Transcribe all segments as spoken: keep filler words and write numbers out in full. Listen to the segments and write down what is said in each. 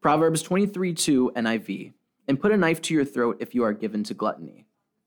Proverbs twenty-three two N I V. And put a knife to your throat if you are given to gluttony.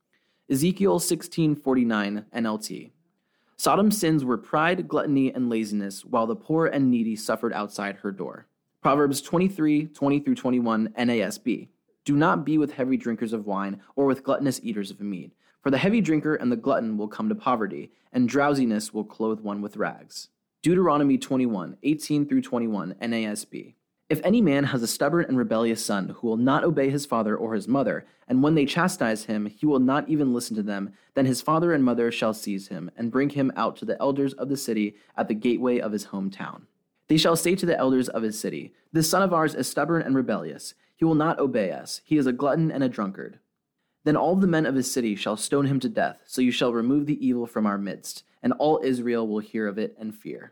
Ezekiel sixteen forty-nine N L T. Sodom's sins were pride, gluttony, and laziness, while the poor and needy suffered outside her door. Proverbs twenty-three twenty through twenty-one N A S B. Do not be with heavy drinkers of wine or with gluttonous eaters of meat, for the heavy drinker and the glutton will come to poverty, and drowsiness will clothe one with rags. Deuteronomy twenty-one eighteen through twenty-one N A S B. If any man has a stubborn and rebellious son who will not obey his father or his mother, and when they chastise him, he will not even listen to them, then his father and mother shall seize him, and bring him out to the elders of the city at the gateway of his hometown. They shall say to the elders of his city, This son of ours is stubborn and rebellious. He will not obey us. He is a glutton and a drunkard. Then all the men of his city shall stone him to death, so you shall remove the evil from our midst, and all Israel will hear of it and fear.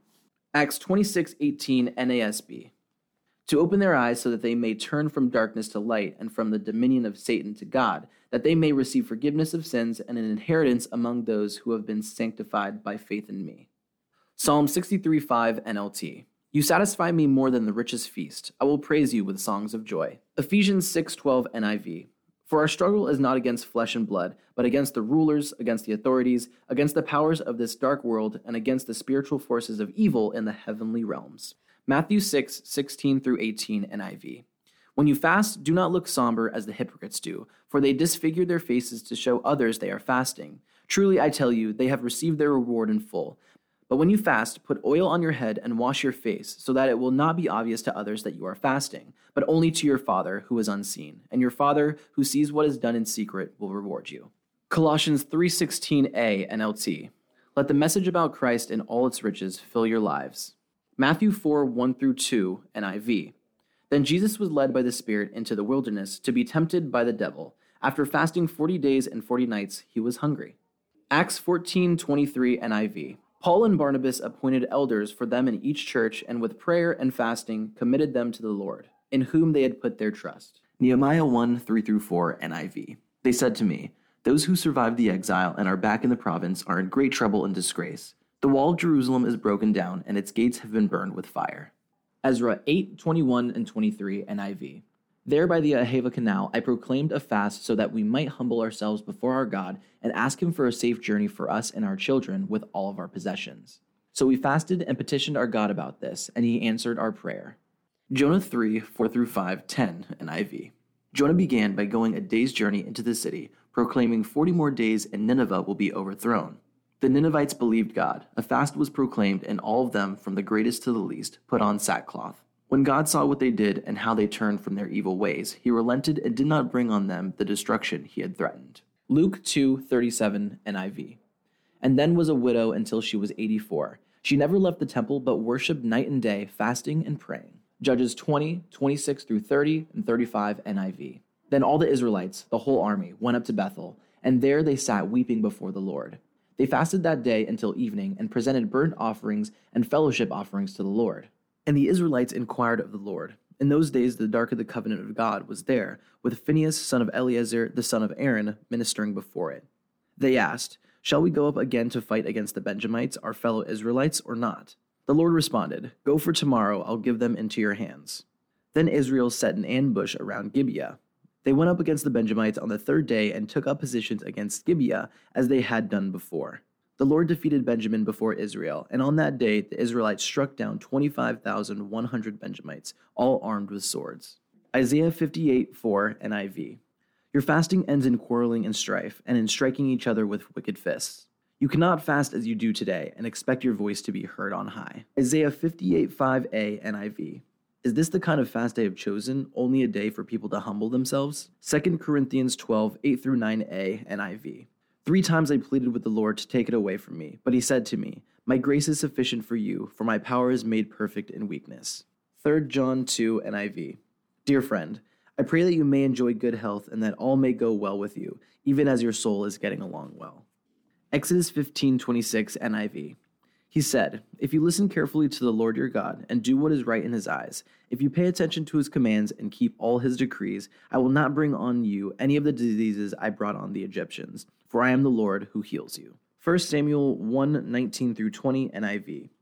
Acts twenty-six eighteen N A S B. To open their eyes so that they may turn from darkness to light and from the dominion of Satan to God, that they may receive forgiveness of sins and an inheritance among those who have been sanctified by faith in me. Psalm sixty-three five N L T. You satisfy me more than the richest feast. I will praise you with songs of joy. Ephesians six twelve N I V. For our struggle is not against flesh and blood, but against the rulers, against the authorities, against the powers of this dark world, and against the spiritual forces of evil in the heavenly realms. Matthew six sixteen through eighteen N I V. When you fast, do not look somber as the hypocrites do, for they disfigure their faces to show others they are fasting. Truly, I tell you, they have received their reward in full. But when you fast, put oil on your head and wash your face, so that it will not be obvious to others that you are fasting, but only to your Father who is unseen. And your Father who sees what is done in secret will reward you. Colossians three sixteen A N L T. Let the message about Christ in all its riches fill your lives. Matthew four one through two N I V. Then Jesus was led by the Spirit into the wilderness to be tempted by the devil. After fasting forty days and forty nights, he was hungry. Acts fourteen twenty-three N I V. Paul and Barnabas appointed elders for them in each church, and with prayer and fasting committed them to the Lord, in whom they had put their trust. Nehemiah one three through four N I V. They said to me, Those who survived the exile and are back in the province are in great trouble and disgrace. The wall of Jerusalem is broken down, and its gates have been burned with fire. Ezra eight twenty-one and twenty-three N I V. There by the Ahava Canal I proclaimed a fast so that we might humble ourselves before our God and ask him for a safe journey for us and our children with all of our possessions. So we fasted and petitioned our God about this, and he answered our prayer. Jonah three four through five ten N I V. Jonah began by going a day's journey into the city, proclaiming forty more days and Nineveh will be overthrown. The Ninevites believed God. A fast was proclaimed, and all of them, from the greatest to the least, put on sackcloth. When God saw what they did and how they turned from their evil ways, he relented and did not bring on them the destruction he had threatened. Luke two thirty-seven N I V. And then was a widow until she was eighty-four. She never left the temple, but worshipped night and day, fasting and praying. Judges twenty twenty-six through thirty and thirty-five N I V. Then all the Israelites, the whole army, went up to Bethel, and there they sat weeping before the Lord. They fasted that day until evening and presented burnt offerings and fellowship offerings to the Lord. And the Israelites inquired of the Lord. In those days the ark of the covenant of God was there, with Phinehas son of Eleazar the son of Aaron ministering before it. They asked, Shall we go up again to fight against the Benjamites, our fellow Israelites, or not? The Lord responded, Go, for tomorrow I'll give them into your hands. Then Israel set an ambush around Gibeah. They went up against the Benjamites on the third day and took up positions against Gibeah, as they had done before. The Lord defeated Benjamin before Israel, and on that day the Israelites struck down twenty-five thousand one hundred Benjamites, all armed with swords. Isaiah fifty-eight four N I V. Your fasting ends in quarreling and strife, and in striking each other with wicked fists. You cannot fast as you do today, and expect your voice to be heard on high. Isaiah fifty-eight five A N I V. Is this the kind of fast I have chosen, only a day for people to humble themselves? Second Corinthians twelve eight through nine A N I V. Three times I pleaded with the Lord to take it away from me, but he said to me, My grace is sufficient for you, for my power is made perfect in weakness. Third John two N I V. Dear friend, I pray that you may enjoy good health and that all may go well with you, even as your soul is getting along well. Exodus fifteen twenty-six N I V. He said, If you listen carefully to the Lord your God and do what is right in his eyes, if you pay attention to his commands and keep all his decrees, I will not bring on you any of the diseases I brought on the Egyptians, for I am the Lord who heals you. First Samuel one nineteen through twenty N I V.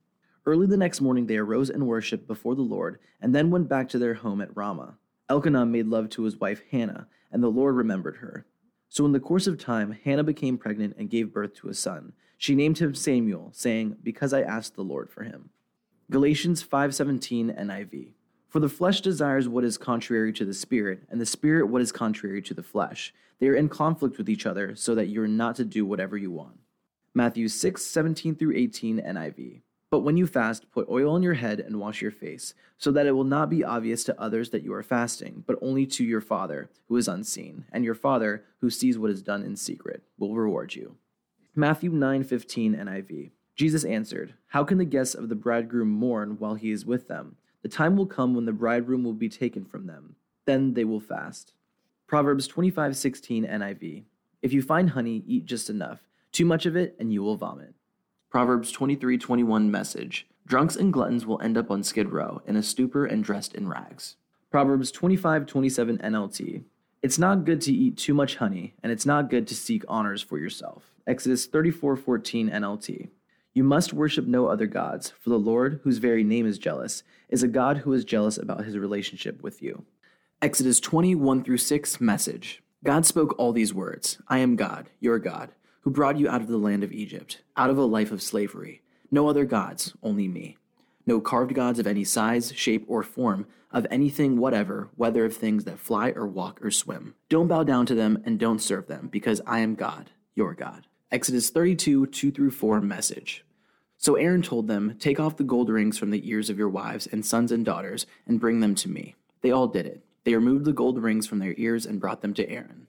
Early the next morning they arose and worshipped before the Lord, and then went back to their home at Ramah. Elkanah made love to his wife Hannah, and the Lord remembered her. So in the course of time, Hannah became pregnant and gave birth to a son. She named him Samuel, saying, "Because I asked the Lord for him." Galatians five seventeen N I V. For the flesh desires what is contrary to the spirit, and the spirit what is contrary to the flesh. They are in conflict with each other, so that you are not to do whatever you want. Matthew six seventeen through eighteen N I V. But when you fast, put oil on your head and wash your face, so that it will not be obvious to others that you are fasting, but only to your Father, who is unseen, and your Father, who sees what is done in secret, will reward you. Matthew nine fifteen N I V. Jesus answered, "How can the guests of the bridegroom mourn while he is with them? The time will come when the bridegroom will be taken from them. Then they will fast." Proverbs twenty-five sixteen N I V. If you find honey, eat just enough. Too much of it, and you will vomit. Proverbs twenty-three twenty-one Message. Drunks and gluttons will end up on Skid Row, in a stupor and dressed in rags. Proverbs twenty-five twenty-seven N L T. It's not good to eat too much honey, and it's not good to seek honors for yourself. Exodus thirty-four fourteen N L T. You must worship no other gods, for the Lord, whose very name is jealous, is a God who is jealous about his relationship with you. Exodus twenty one through six Message. God spoke all these words, "I am God, your God, who brought you out of the land of Egypt, out of a life of slavery. No other gods, only me. No carved gods of any size, shape, or form, of anything whatever, whether of things that fly or walk or swim. Don't bow down to them and don't serve them, because I am God, your God." Exodus thirty-two two through four Message. So Aaron told them, "Take off the gold rings from the ears of your wives and sons and daughters, and bring them to me." They all did it. They removed the gold rings from their ears and brought them to Aaron.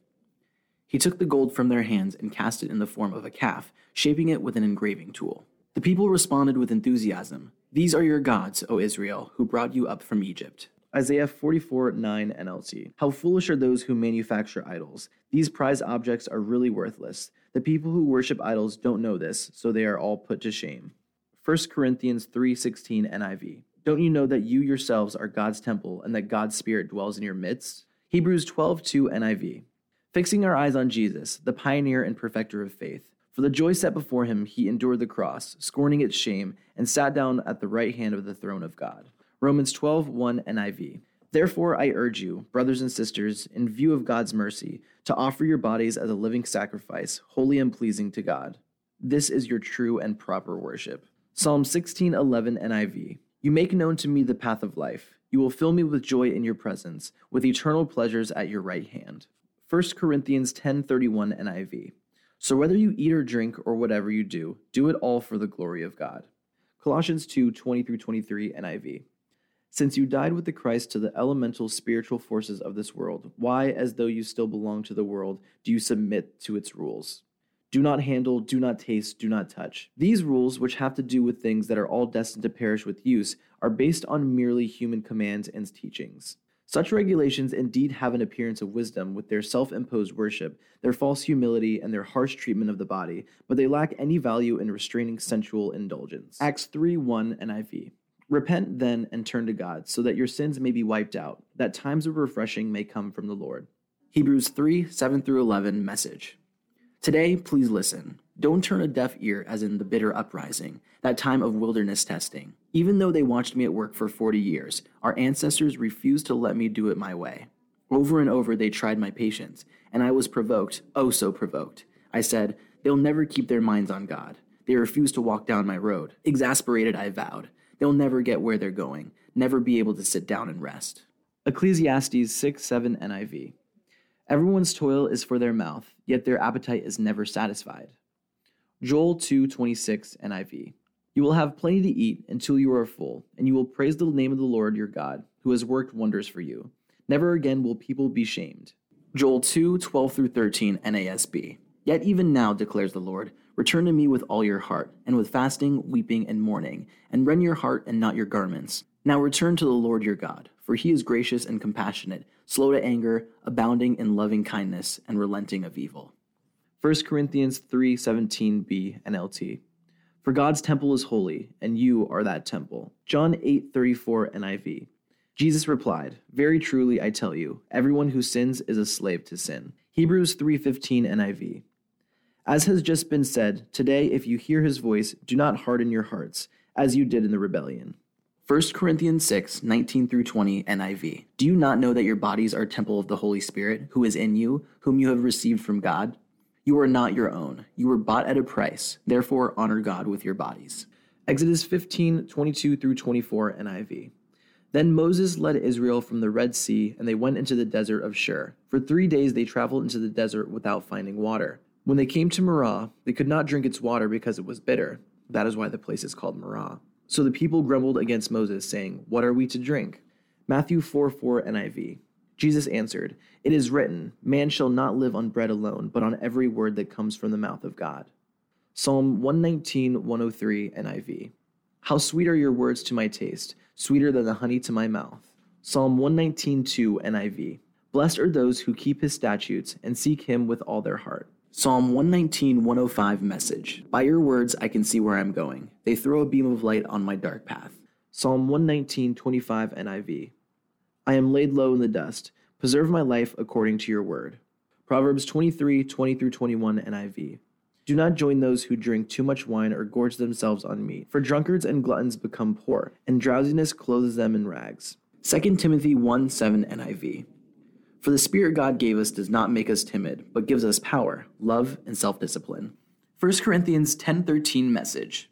He took the gold from their hands and cast it in the form of a calf, shaping it with an engraving tool. The people responded with enthusiasm. "These are your gods, O Israel, who brought you up from Egypt." Isaiah forty-four nine N L T. How foolish are those who manufacture idols. These prized objects are really worthless. The people who worship idols don't know this, so they are all put to shame. First Corinthians three sixteen N I V. Don't you know that you yourselves are God's temple and that God's Spirit dwells in your midst? Hebrews twelve two N I V. Fixing our eyes on Jesus, the pioneer and perfecter of faith. For the joy set before him, he endured the cross, scorning its shame, and sat down at the right hand of the throne of God. Romans twelve one N I V. Therefore I urge you, brothers and sisters, in view of God's mercy, to offer your bodies as a living sacrifice, holy and pleasing to God. This is your true and proper worship. Psalm sixteen eleven N I V. You make known to me the path of life. You will fill me with joy in your presence, with eternal pleasures at your right hand. First Corinthians ten thirty-one N I V. So whether you eat or drink or whatever you do, do it all for the glory of God. Colossians two twenty through twenty-three N I V. Since you died with the Christ to the elemental spiritual forces of this world, why, as though you still belong to the world, do you submit to its rules? Do not handle, do not taste, do not touch. These rules, which have to do with things that are all destined to perish with use, are based on merely human commands and teachings. Such regulations indeed have an appearance of wisdom with their self-imposed worship, their false humility, and their harsh treatment of the body, but they lack any value in restraining sensual indulgence. Acts three one N I V. Repent then and turn to God, so that your sins may be wiped out, that times of refreshing may come from the Lord. Hebrews three seven through eleven Message. Today, please listen. Don't turn a deaf ear as in the bitter uprising, that time of wilderness testing. Even though they watched me at work for forty years, our ancestors refused to let me do it my way. Over and over they tried my patience, and I was provoked, oh so provoked. I said, they'll never keep their minds on God. They refuse to walk down my road. Exasperated, I vowed. They'll never get where they're going, never be able to sit down and rest. Ecclesiastes six seven N I V. Everyone's toil is for their mouth, yet their appetite is never satisfied. Joel two twenty-six N I V. You will have plenty to eat until you are full, and you will praise the name of the Lord your God, who has worked wonders for you. Never again will people be shamed. Joel two twelve through thirteen N A S B. Yet even now, declares the Lord, return to me with all your heart, and with fasting, weeping, and mourning, and rend your heart and not your garments. Now return to the Lord your God, for he is gracious and compassionate, slow to anger, abounding in loving kindness, and relenting of evil. First Corinthians three seventeen b N L T. For God's temple is holy, and you are that temple. John eight thirty-four N I V. Jesus replied, very truly I tell you, everyone who sins is a slave to sin. Hebrews three fifteen N I V. As has just been said, today if you hear his voice, do not harden your hearts, as you did in the rebellion. First Corinthians six, nineteen through twenty, N I V. Do you not know that your bodies are a temple of the Holy Spirit, who is in you, whom you have received from God? You are not your own. You were bought at a price. Therefore, honor God with your bodies. Exodus fifteen, twenty-two through twenty-four, N I V. Then Moses led Israel from the Red Sea, and they went into the desert of Shur. For three days they traveled into the desert without finding water. When they came to Marah, they could not drink its water because it was bitter. That is why the place is called Marah. So the people grumbled against Moses, saying, "What are we to drink?" Matthew four four, N I V. Jesus answered, "It is written, man shall not live on bread alone, but on every word that comes from the mouth of God." Psalm one nineteen, one oh three, N I V. How sweet are your words to my taste, sweeter than the honey to my mouth. Psalm one nineteen, two, N I V. Blessed are those who keep his statutes and seek him with all their heart. Psalm one nineteen, one oh five, Message. By your words I can see where I'm going. They throw a beam of light on my dark path. Psalm one nineteen, twenty-five, N I V. I am laid low in the dust. Preserve my life according to your word. Proverbs twenty-three, twenty through twenty-one, N I V. Do not join those who drink too much wine or gorge themselves on meat, for drunkards and gluttons become poor, and drowsiness clothes them in rags. Second Timothy one, seven, N I V. For the Spirit God gave us does not make us timid, but gives us power, love, and self-discipline. First Corinthians ten thirteen, Message.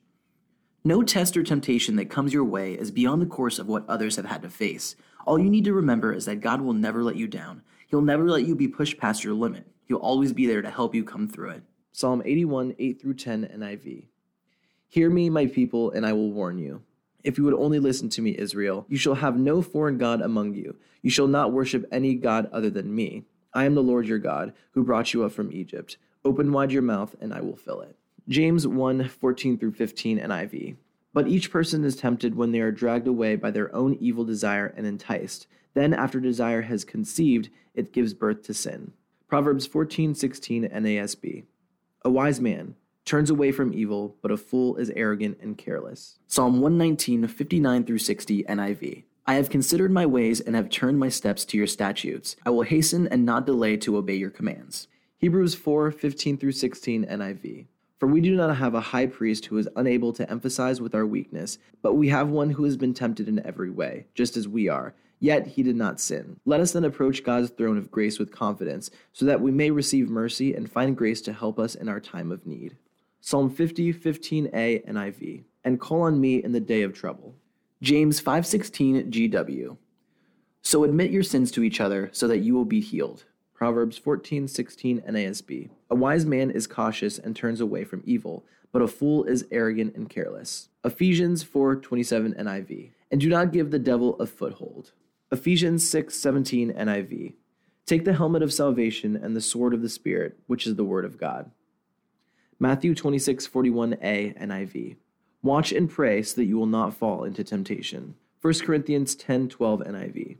No test or temptation that comes your way is beyond the course of what others have had to face. All you need to remember is that God will never let you down. He'll never let you be pushed past your limit. He'll always be there to help you come through it. Psalm eighty-one, eight through ten, N I V. Hear me, my people, and I will warn you. If you would only listen to me, Israel, you shall have no foreign god among you. You shall not worship any god other than me. I am the Lord your God, who brought you up from Egypt. Open wide your mouth, and I will fill it. James one, fourteen through fifteen, N I V. But each person is tempted when they are dragged away by their own evil desire and enticed. Then, after desire has conceived, it gives birth to sin. Proverbs fourteen, sixteen, N A S B. A wise man turns away from evil, but a fool is arrogant and careless. Psalm one nineteen, fifty-nine through sixty, N I V. I have considered my ways and have turned my steps to your statutes. I will hasten and not delay to obey your commands. Hebrews four, fifteen through sixteen, N I V. For we do not have a high priest who is unable to empathize with our weakness, but we have one who has been tempted in every way, just as we are, yet he did not sin. Let us then approach God's throne of grace with confidence, so that we may receive mercy and find grace to help us in our time of need. Psalm fifty, fifteen a, N I V. And call on me in the day of trouble. James five sixteen, G W. So admit your sins to each other, so that you will be healed. Proverbs fourteen, sixteen, N A S B. A wise man is cautious and turns away from evil, but a fool is arrogant and careless. Ephesians four, twenty-seven, N I V. And do not give the devil a foothold. Ephesians six, seventeen, N I V. Take the helmet of salvation and the sword of the Spirit, which is the word of God. Matthew twenty-six, forty-one a, N I V. Watch and pray so that you will not fall into temptation. First Corinthians ten, twelve, N I V.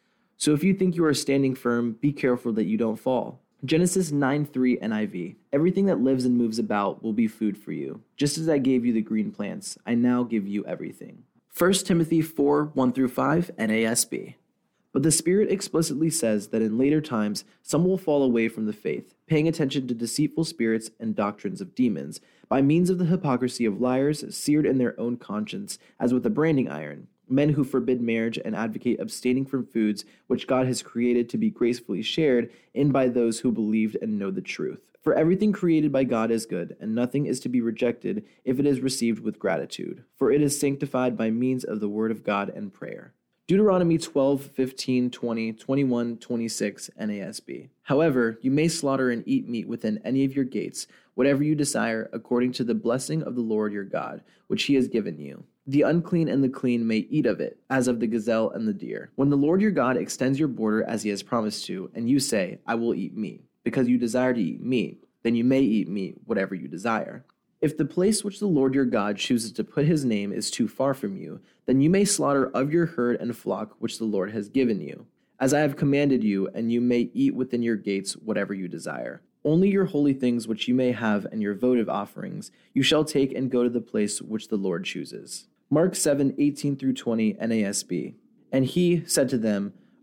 So if you think you are standing firm, be careful that you don't fall. Genesis nine, three, N I V. Everything that lives and moves about will be food for you. Just as I gave you the green plants, I now give you everything. First Timothy four, one through five, N A S B. But the Spirit explicitly says that in later times some will fall away from the faith, paying attention to deceitful spirits and doctrines of demons, by means of the hypocrisy of liars seared in their own conscience, as with a branding iron, men who forbid marriage and advocate abstaining from foods which God has created to be gracefully shared in by those who believed and know the truth. For everything created by God is good, and nothing is to be rejected if it is received with gratitude, for it is sanctified by means of the word of God and prayer. Deuteronomy twelve, fifteen, twenty, twenty-one, twenty-six, N A S B. However, you may slaughter and eat meat within any of your gates, whatever you desire, according to the blessing of the Lord your God, which he has given you. The unclean and the clean may eat of it, as of the gazelle and the deer. When the Lord your God extends your border as he has promised to, and you say, I will eat meat, because you desire to eat meat, then you may eat meat, whatever you desire. If the place which the Lord your God chooses to put his name is too far from you, then you may slaughter of your herd and flock which the Lord has given you, as I have commanded you, and you may eat within your gates whatever you desire. Only your holy things which you may have and your votive offerings you shall take and go to the place which the Lord chooses. Mark seven, eighteen through twenty, N A S B. And he said to them,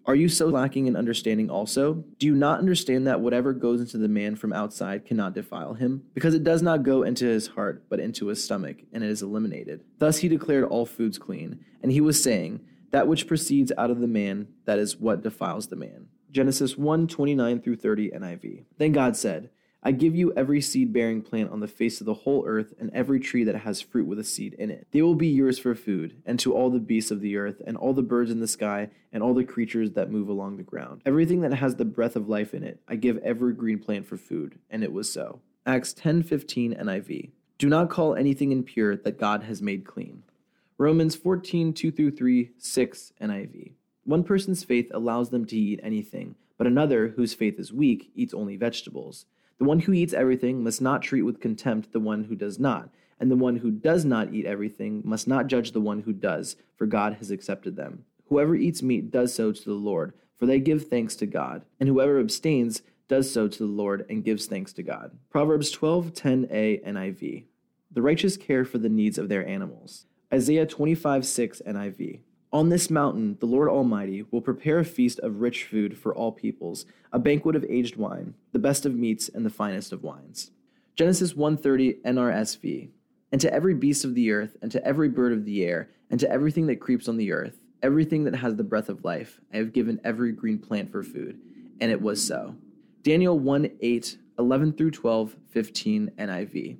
Are you so lacking in understanding also? Do you not understand that whatever goes into the man from outside cannot defile him? Because it does not go into his heart, but into his stomach, and it is eliminated. Thus he declared all foods clean. And he was saying, that which proceeds out of the man, that is what defiles the man. Genesis one, twenty-nine through thirty N I V. Then God said, I give you every seed-bearing plant on the face of the whole earth, and every tree that has fruit with a seed in it. They will be yours for food, and to all the beasts of the earth, and all the birds in the sky, and all the creatures that move along the ground. Everything that has the breath of life in it, I give every green plant for food. And it was so. Acts ten fifteen N I V. Do not call anything impure that God has made clean. Romans fourteen, two through three, six N I V. One person's faith allows them to eat anything, but another, whose faith is weak, eats only vegetables. The one who eats everything must not treat with contempt the one who does not, and the one who does not eat everything must not judge the one who does, for God has accepted them. Whoever eats meat does so to the Lord, for they give thanks to God, and whoever abstains does so to the Lord and gives thanks to God. Proverbs twelve ten a N I V. The righteous care for the needs of their animals. Isaiah twenty-five six N I V. On this mountain, the Lord Almighty will prepare a feast of rich food for all peoples, a banquet of aged wine, the best of meats and the finest of wines. Genesis one thirty N R S V. And to every beast of the earth, and to every bird of the air, and to everything that creeps on the earth, everything that has the breath of life, I have given every green plant for food. And it was so. Daniel one eight, eleven through twelve, fifteen N I V.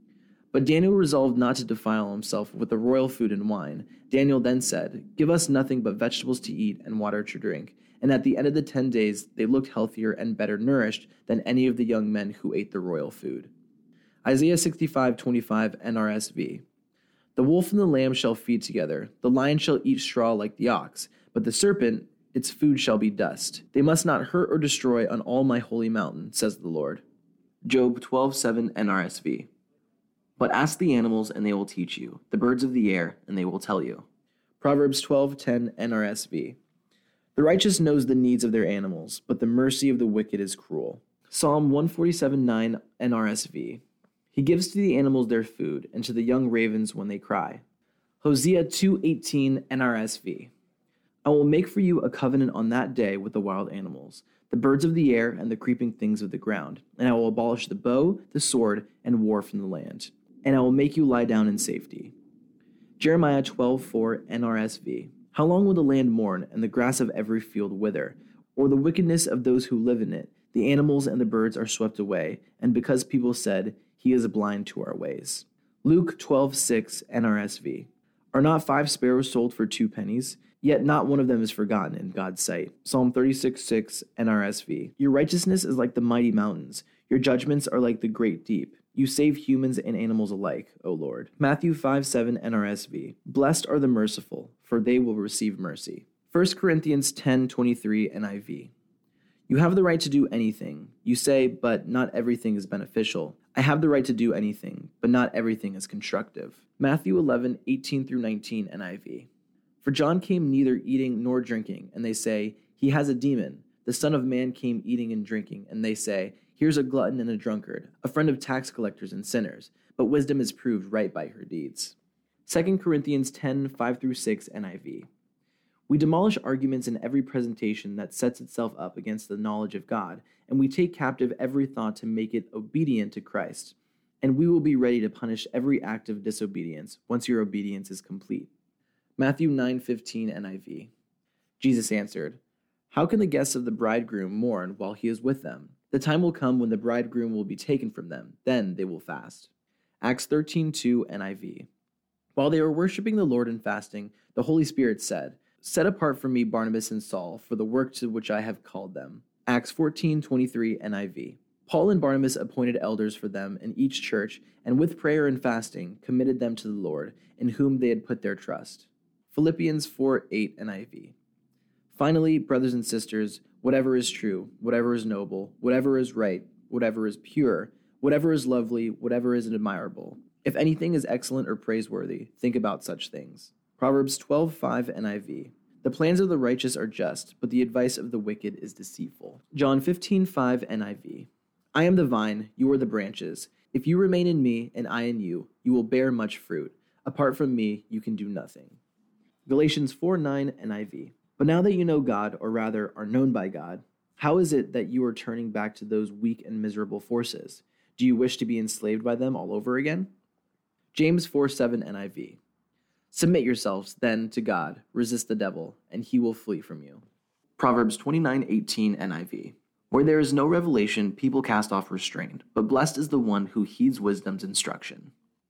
But Daniel resolved not to defile himself with the royal food and wine. Daniel then said, give us nothing but vegetables to eat and water to drink. And at the end of the ten days, they looked healthier and better nourished than any of the young men who ate the royal food. Isaiah sixty-five twenty-five N R S V. The wolf and the lamb shall feed together. The lion shall eat straw like the ox. But the serpent, its food shall be dust. They must not hurt or destroy on all my holy mountain, says the Lord. Job twelve seven N R S V. But ask the animals, and they will teach you, the birds of the air, and they will tell you. Proverbs twelve ten N R S V. The righteous knows the needs of their animals, but the mercy of the wicked is cruel. Psalm one forty-seven nine N R S V. He gives to the animals their food, and to the young ravens when they cry. Hosea two eighteen N R S V. I will make for you a covenant on that day with the wild animals, the birds of the air, and the creeping things of the ground, and I will abolish the bow, the sword, and war from the land. And I will make you lie down in safety. Jeremiah twelve four N R S V. How long will the land mourn, and the grass of every field wither? Or the wickedness of those who live in it? The animals and the birds are swept away, and because people said, he is blind to our ways. Luke twelve six N R S V. Are not five sparrows sold for two pennies? Yet not one of them is forgotten in God's sight. Psalm thirty-six six N R S V. Your righteousness is like the mighty mountains. Your judgments are like the great deep. You save humans and animals alike, O Lord. Matthew five seven N R S V. Blessed are the merciful, for they will receive mercy. First Corinthians ten twenty-three N I V. You have the right to do anything. You say, but not everything is beneficial. I have the right to do anything, but not everything is constructive. Matthew eleven eighteen through nineteen N I V. For John came neither eating nor drinking, and they say, he has a demon. The Son of Man came eating and drinking, and they say, here's a glutton and a drunkard, a friend of tax collectors and sinners, but wisdom is proved right by her deeds. Second Corinthians ten five through six N I V. We demolish arguments in every presentation that sets itself up against the knowledge of God, and we take captive every thought to make it obedient to Christ. And we will be ready to punish every act of disobedience once your obedience is complete. Matthew nine fifteen N I V. Jesus answered, how can the guests of the bridegroom mourn while he is with them? The time will come when the bridegroom will be taken from them. Then they will fast. Acts thirteen two N I V. While they were worshiping the Lord and fasting, the Holy Spirit said, set apart for me Barnabas and Saul for the work to which I have called them. Acts fourteen twenty-three N I V. Paul and Barnabas appointed elders for them in each church, and with prayer and fasting committed them to the Lord, in whom they had put their trust. Philippians four eight N I V. Finally, brothers and sisters, whatever is true, whatever is noble, whatever is right, whatever is pure, whatever is lovely, whatever is admirable, if anything is excellent or praiseworthy, think about such things. Proverbs twelve five N I V. The plans of the righteous are just, but the advice of the wicked is deceitful. John fifteen five N I V. I am the vine, you are the branches. If you remain in me, and I in you, you will bear much fruit. Apart from me, you can do nothing. Galatians four nine N I V. But now that you know God, or rather are known by God, how is it that you are turning back to those weak and miserable forces? Do you wish to be enslaved by them all over again? James four seven N I V. Submit yourselves, then, to God, resist the devil, and he will flee from you. Proverbs twenty-nine eighteen N I V. Where there is no revelation, people cast off restraint, but blessed is the one who heeds wisdom's instruction.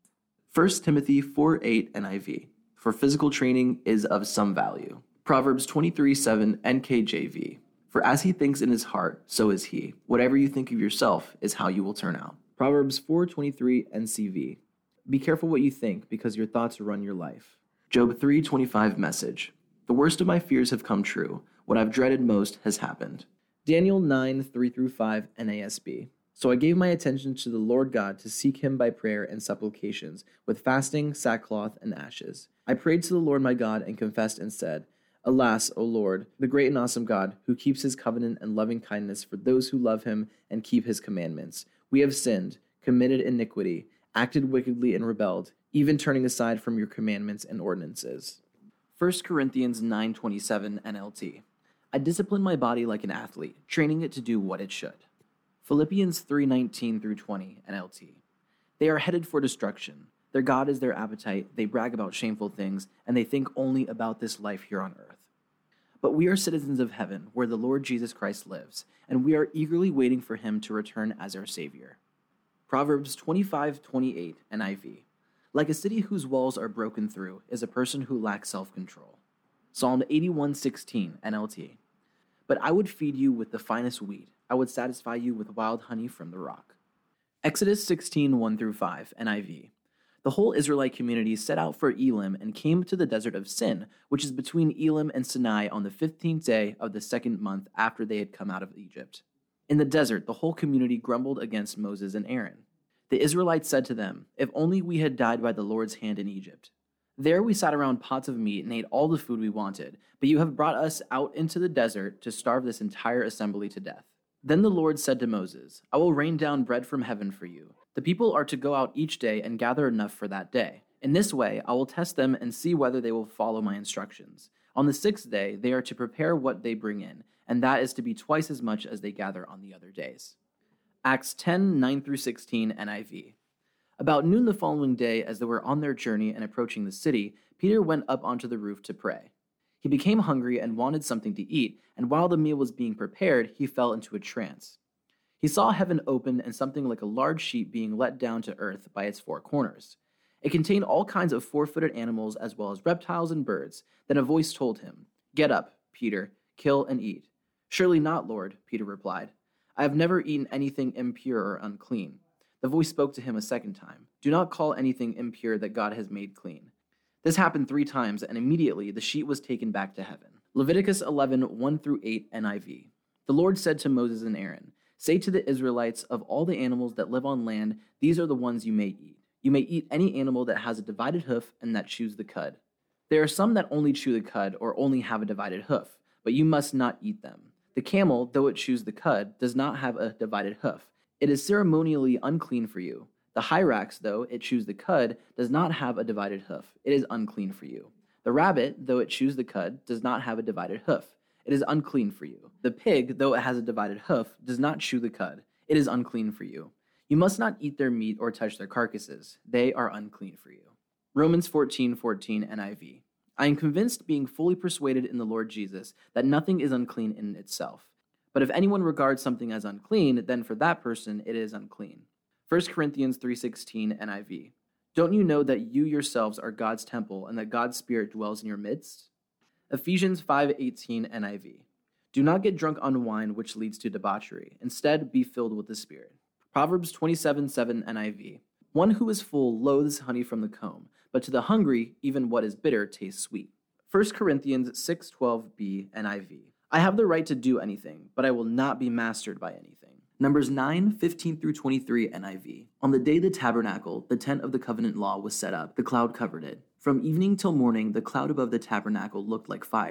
First Timothy four eight N I V. For physical training is of some value. Proverbs twenty-three seven N K J V. For as he thinks in his heart, so is he. Whatever you think of yourself is how you will turn out. Proverbs four twenty-three N C V. Be careful what you think, because your thoughts run your life. Job three twenty-five Message. The worst of my fears have come true. What I've dreaded most has happened. Daniel nine three through five N A S B. So I gave my attention to the Lord God to seek him by prayer and supplications, with fasting, sackcloth, and ashes. I prayed to the Lord my God and confessed and said, Alas, O Lord, the great and awesome God, who keeps his covenant and loving kindness for those who love him and keep his commandments. We have sinned, committed iniquity, acted wickedly and rebelled, even turning aside from your commandments and ordinances. First Corinthians nine twenty-seven N L T. I discipline my body like an athlete, training it to do what it should. Philippians three nineteen through twenty N L T. They are headed for destruction. Their God is their appetite, they brag about shameful things, and they think only about this life here on earth. But we are citizens of heaven, where the Lord Jesus Christ lives, and we are eagerly waiting for him to return as our Savior. Proverbs twenty-five twenty-eight N I V. Like a city whose walls are broken through is a person who lacks self-control. Psalm eighty-one sixteen N L T. But I would feed you with the finest wheat. I would satisfy you with wild honey from the rock. Exodus sixteen one through five N I V. The whole Israelite community set out for Elim and came to the desert of Sin, which is between Elim and Sinai, on the fifteenth day of the second month after they had come out of Egypt. In the desert, the whole community grumbled against Moses and Aaron. The Israelites said to them, If only we had died by the Lord's hand in Egypt. There we sat around pots of meat and ate all the food we wanted, but you have brought us out into the desert to starve this entire assembly to death. Then the Lord said to Moses, I will rain down bread from heaven for you. The people are to go out each day and gather enough for that day. In this way, I will test them and see whether they will follow my instructions. On the sixth day, they are to prepare what they bring in, and that is to be twice as much as they gather on the other days. Acts ten nine through sixteen N I V. About noon the following day, as they were on their journey and approaching the city, Peter went up onto the roof to pray. He became hungry and wanted something to eat, and while the meal was being prepared, he fell into a trance. He saw heaven open and something like a large sheet being let down to earth by its four corners. It contained all kinds of four-footed animals as well as reptiles and birds. Then a voice told him, Get up, Peter, kill and eat. Surely not, Lord, Peter replied. I have never eaten anything impure or unclean. The voice spoke to him a second time. Do not call anything impure that God has made clean. This happened three times, and immediately the sheet was taken back to heaven. Leviticus eleven one through eight N I V. The Lord said to Moses and Aaron, Say to the Israelites, of all the animals that live on land, these are the ones you may eat. You may eat any animal that has a divided hoof and that chews the cud. There are some that only chew the cud or only have a divided hoof, but you must not eat them. The camel, though it chews the cud, does not have a divided hoof. It is ceremonially unclean for you. The hyrax, though it chews the cud, does not have a divided hoof. It is unclean for you. The rabbit, though it chews the cud, does not have a divided hoof. It is unclean for you. The pig, though it has a divided hoof, does not chew the cud. It is unclean for you. You must not eat their meat or touch their carcasses. They are unclean for you. Romans fourteen fourteen N I V. I am convinced, being fully persuaded in the Lord Jesus, that nothing is unclean in itself. But if anyone regards something as unclean, then for that person it is unclean. First Corinthians three sixteen N I V. Don't you know that you yourselves are God's temple and that God's Spirit dwells in your midst? Ephesians five eighteen N I V. Do not get drunk on wine, which leads to debauchery. Instead, be filled with the Spirit. Proverbs twenty-seven seven N I V. One who is full loathes honey from the comb, but to the hungry, even what is bitter tastes sweet. First Corinthians six twelve B N I V. I have the right to do anything, but I will not be mastered by anything. Numbers nine fifteen through twenty-three N I V. On the day the tabernacle, the tent of the covenant law, was set up, the cloud covered it. From evening till morning, the cloud above the tabernacle looked like fire.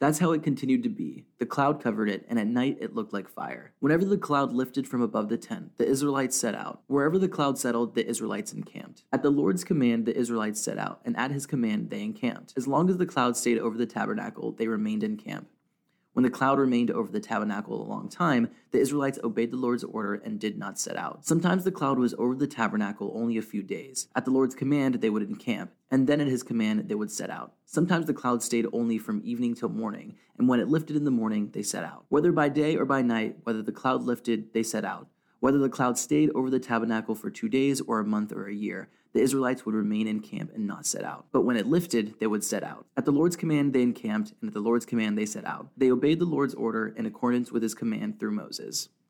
That's how it continued to be. The cloud covered it, and at night it looked like fire. Whenever the cloud lifted from above the tent, the Israelites set out. Wherever the cloud settled, the Israelites encamped. At the Lord's command, the Israelites set out, and at his command they encamped. As long as the cloud stayed over the tabernacle, they remained in camp. When the cloud remained over the tabernacle a long time, the Israelites obeyed the Lord's order and did not set out. Sometimes the cloud was over the tabernacle only a few days. At the Lord's command, they would encamp, and then at his command, they would set out. Sometimes the cloud stayed only from evening till morning, and when it lifted in the morning, they set out. Whether by day or by night, whether the cloud lifted, they set out. Whether the cloud stayed over the tabernacle for two days or a month or a year, the Israelites would remain in camp and not set out. But when it lifted, they would set out. At the Lord's command, they encamped, and at the Lord's command, they set out. They obeyed the Lord's order in accordance with his command through Moses.